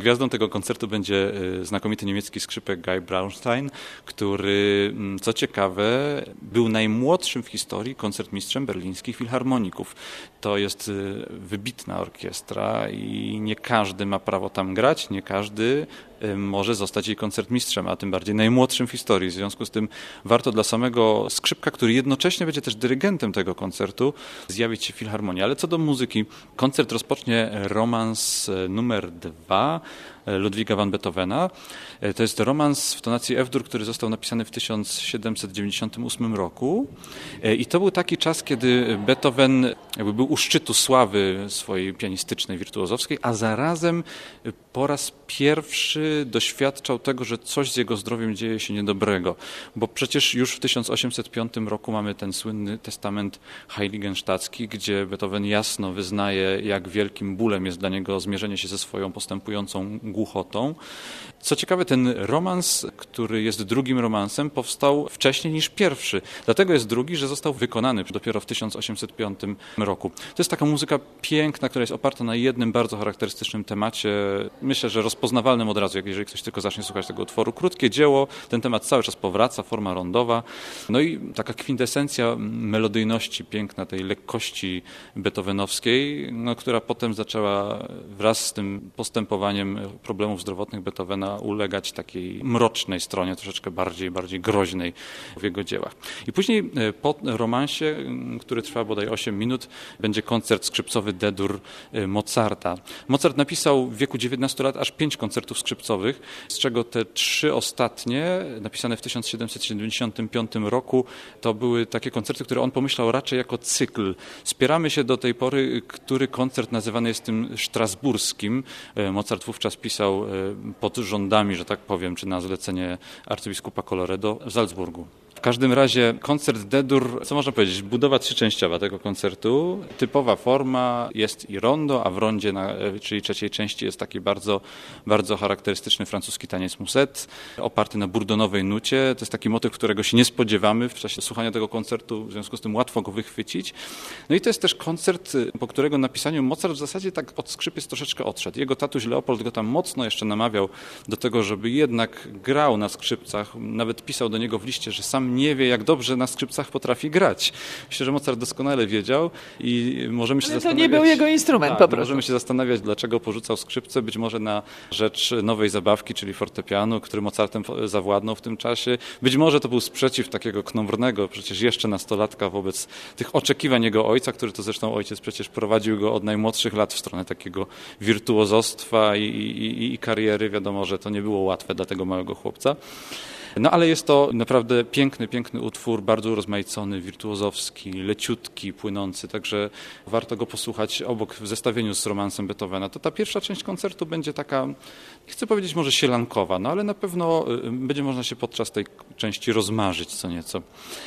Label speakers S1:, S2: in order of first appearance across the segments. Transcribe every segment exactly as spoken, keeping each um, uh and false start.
S1: Gwiazdą tego koncertu będzie znakomity niemiecki skrzypek Guy Braunstein, który, co ciekawe, był najmłodszym w historii koncertmistrzem berlińskich filharmoników. To jest wybitna orkiestra i nie każdy ma prawo tam grać, nie każdy może zostać jej koncertmistrzem, a tym bardziej najmłodszym w historii. W związku z tym warto dla samego skrzypka, który jednocześnie będzie też dyrygentem tego koncertu, zjawić się w filharmonii. Ale co do muzyki, koncert rozpocznie romans numer dwa Ludwiga van Beethovena. To jest romans w tonacji F-dur, który został napisany w tysiąc siedemset dziewięćdziesiątym ósmym roku. I to był taki czas, kiedy Beethoven jakby był u szczytu sławy swojej pianistycznej, wirtuozowskiej, a zarazem po raz pierwszy doświadczał tego, że coś z jego zdrowiem dzieje się niedobrego. Bo przecież już w tysiąc osiemset piątym roku mamy ten słynny testament heiligenstadzki, gdzie Beethoven jasno wyznaje, jak wielkim bólem jest dla niego zmierzenie się ze swoją postępującą głuchotą. Co ciekawe, ten romans, który jest drugim romansem, powstał wcześniej niż pierwszy. Dlatego jest drugi, że został wykonany dopiero w tysiąc osiemset piątym roku. To jest taka muzyka piękna, która jest oparta na jednym bardzo charakterystycznym temacie. Myślę, że rozpoznawalnym od razu, jak jeżeli ktoś tylko zacznie słuchać tego utworu. Krótkie dzieło, ten temat cały czas powraca, forma rondowa. No i taka kwintesencja melodyjności piękna, tej lekkości beethovenowskiej, no, która potem zaczęła wraz z tym postępowaniem problemów zdrowotnych Beethovena ulegać takiej mrocznej stronie, troszeczkę bardziej, bardziej groźnej w jego dziełach. I później po romansie, który trwa bodaj osiem minut, będzie koncert skrzypcowy D-dur Mozarta. Mozart napisał w wieku dziewiętnastu lat aż pięć koncertów skrzypcowych, z czego te trzy ostatnie, napisane w tysiąc siedemset siedemdziesiątym piątym roku, to były takie koncerty, które on pomyślał raczej jako cykl. Spieramy się do tej pory, który koncert nazywany jest tym strasburskim. Mozart wówczas pisał pod rządami, że tak powiem, czy na zlecenie arcybiskupa Colloredo w Salzburgu. W każdym razie koncert D-dur, co można powiedzieć, budowa trzyczęściowa tego koncertu. Typowa forma jest i rondo, a w rondzie, na, czyli trzeciej części, jest taki bardzo, bardzo charakterystyczny francuski taniec muset, oparty na bourdonowej nucie. To jest taki motyw, którego się nie spodziewamy w czasie słuchania tego koncertu, w związku z tym łatwo go wychwycić. No i to jest też koncert, po którego napisaniu Mozart w zasadzie tak od skrzypiec troszeczkę odszedł. Jego tatuś Leopold go tam mocno jeszcze namawiał do tego, żeby jednak grał na skrzypcach. Nawet pisał do niego w liście, że sam nie wie, jak dobrze na skrzypcach potrafi grać. Myślę, że Mozart doskonale wiedział i możemy się
S2: Ale to
S1: zastanawiać...
S2: nie był jego instrument
S1: tak,
S2: po prostu.
S1: Możemy się zastanawiać, dlaczego porzucał skrzypce, być może na rzecz nowej zabawki, czyli fortepianu, który Mozartem zawładnął w tym czasie. Być może to był sprzeciw takiego knomrnego, przecież jeszcze nastolatka wobec tych oczekiwań jego ojca, który to zresztą ojciec przecież prowadził go od najmłodszych lat w stronę takiego wirtuozostwa i, i, i kariery. Wiadomo, że to nie było łatwe dla tego małego chłopca. No ale jest to naprawdę piękny, piękny utwór, bardzo urozmaicony, wirtuozowski, leciutki, płynący, także warto go posłuchać obok w zestawieniu z romansem Beethovena. To ta pierwsza część koncertu będzie taka, nie chcę powiedzieć może sielankowa, no ale na pewno będzie można się podczas tej części rozmarzyć co nieco.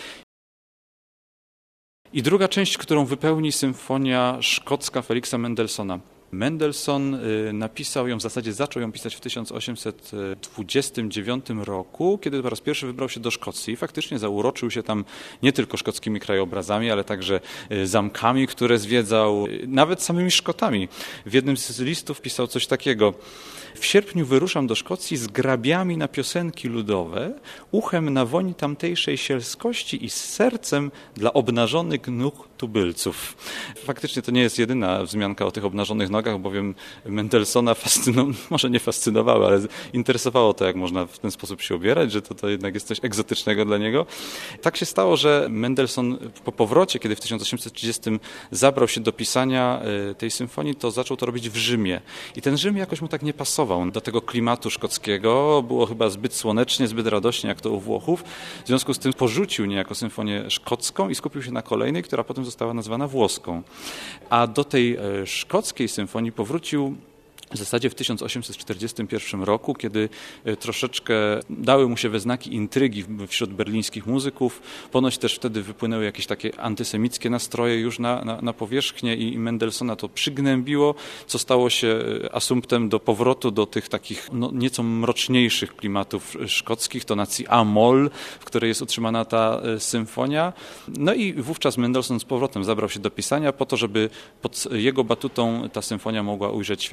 S1: I druga część, którą wypełni symfonia szkocka Felixa Mendelssohna. Mendelssohn napisał ją, w zasadzie zaczął ją pisać w tysiąc osiemset dwudziestym dziewiątym roku, kiedy po raz pierwszy wybrał się do Szkocji. Faktycznie zauroczył się tam nie tylko szkockimi krajobrazami, ale także zamkami, które zwiedzał, nawet samymi Szkotami. W jednym z listów pisał coś takiego: w sierpniu wyruszam do Szkocji z grabiami na piosenki ludowe, uchem na woń tamtejszej sielskości i z sercem dla obnażonych nóg tubylców. Faktycznie to nie jest jedyna wzmianka o tych obnażonych nogach, bowiem Mendelssohna fascynowało, może nie fascynowało, ale interesowało to, jak można w ten sposób się ubierać, że to, to jednak jest coś egzotycznego dla niego. Tak się stało, że Mendelssohn po powrocie, kiedy w tysiąc osiemset trzydziestym zabrał się do pisania tej symfonii, to zaczął to robić w Rzymie. I ten Rzym jakoś mu tak nie pasował do tego klimatu szkockiego. Było chyba zbyt słonecznie, zbyt radośnie, jak to u Włochów. W związku z tym porzucił niejako symfonię szkocką i skupił się na kolejnej, która potem została nazwana włoską. A do tej szkockiej symfonii powrócił w zasadzie w tysiąc osiemset czterdziestym pierwszym roku, kiedy troszeczkę dały mu się we znaki intrygi wśród berlińskich muzyków. Ponoć też wtedy wypłynęły jakieś takie antysemickie nastroje już na, na, na powierzchnię i Mendelssohna to przygnębiło, co stało się asumptem do powrotu do tych takich no, nieco mroczniejszych klimatów szkockich, tonacji A-moll, w której jest utrzymana ta symfonia. No i wówczas Mendelssohn z powrotem zabrał się do pisania po to, żeby pod jego batutą ta symfonia mogła ujrzeć światło dzienne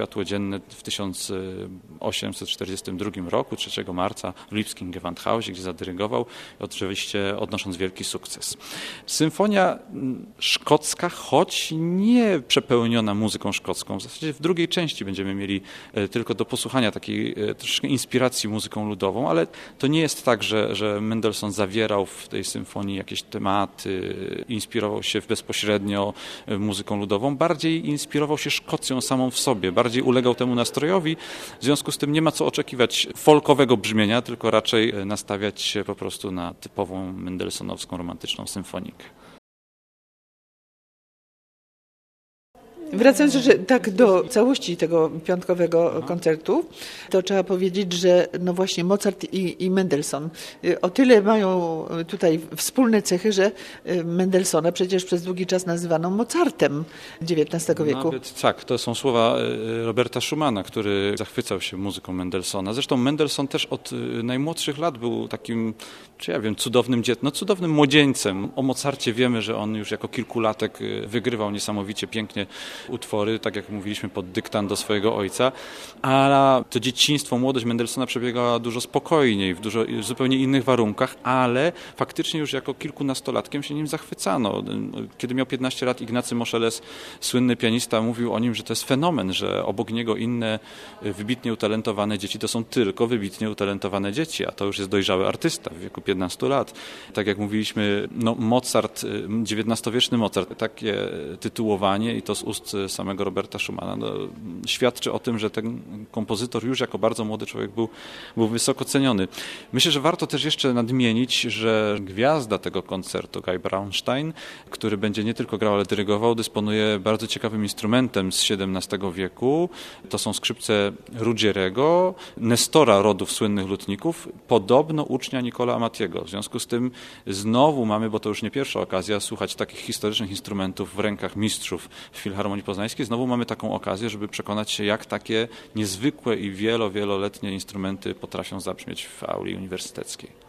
S1: słynne w tysiąc osiemset czterdziestym drugim roku, trzeciego marca w Lipskim Gewandhausie, gdzie zadyrygował, oczywiście odnosząc wielki sukces. Symfonia szkocka, choć nie przepełniona muzyką szkocką. W zasadzie w drugiej części będziemy mieli tylko do posłuchania takiej troszkę inspiracji muzyką ludową, ale to nie jest tak, że, że Mendelssohn zawierał w tej symfonii jakieś tematy, inspirował się bezpośrednio muzyką ludową, bardziej inspirował się Szkocją samą w sobie, bardziej ulegał temu nastrojowi, w związku z tym nie ma co oczekiwać folkowego brzmienia, tylko raczej nastawiać się po prostu na typową mendelssohnowską romantyczną symfonikę.
S2: Wracając że tak do całości tego piątkowego koncertu, to trzeba powiedzieć, że no właśnie Mozart i, i Mendelssohn o tyle mają tutaj wspólne cechy, że Mendelssohna przecież przez długi czas nazywano Mozartem dziewiętnastego wieku.
S1: Nawet, tak, to są słowa Roberta Schumana, który zachwycał się muzyką Mendelssohna. Zresztą Mendelssohn też od najmłodszych lat był takim, czy ja wiem, cudownym dzieckiem, no cudownym młodzieńcem. O Mozarcie wiemy, że on już jako kilkulatek wygrywał niesamowicie pięknie utwory, tak jak mówiliśmy, pod dyktando swojego ojca, a to dzieciństwo, młodość Mendelssohna przebiegała dużo spokojniej, w dużo w zupełnie innych warunkach, ale faktycznie już jako kilkunastolatkiem się nim zachwycano. Kiedy miał piętnaście lat, Ignacy Moscheles, słynny pianista, mówił o nim, że to jest fenomen, że obok niego inne wybitnie utalentowane dzieci to są tylko wybitnie utalentowane dzieci, a to już jest dojrzały artysta w wieku piętnastu lat. Tak jak mówiliśmy, no Mozart, dziewiętnastowieczny Mozart, takie tytułowanie i to z ust samego Roberta Schumana no, świadczy o tym, że ten kompozytor już jako bardzo młody człowiek był, był wysoko ceniony. Myślę, że warto też jeszcze nadmienić, że gwiazda tego koncertu, Guy Braunstein, który będzie nie tylko grał, ale dyrygował, dysponuje bardzo ciekawym instrumentem z siedemnastego wieku. To są skrzypce Ruggieriego, Nestora rodów słynnych lutników, podobno ucznia Niccola Amatiego. W związku z tym znowu mamy, bo to już nie pierwsza okazja, słuchać takich historycznych instrumentów w rękach mistrzów w Filharmonii Poznańskiej. Znowu mamy taką okazję, żeby przekonać się, jak takie niezwykłe i wielo, wieloletnie instrumenty potrafią zabrzmieć w auli uniwersyteckiej.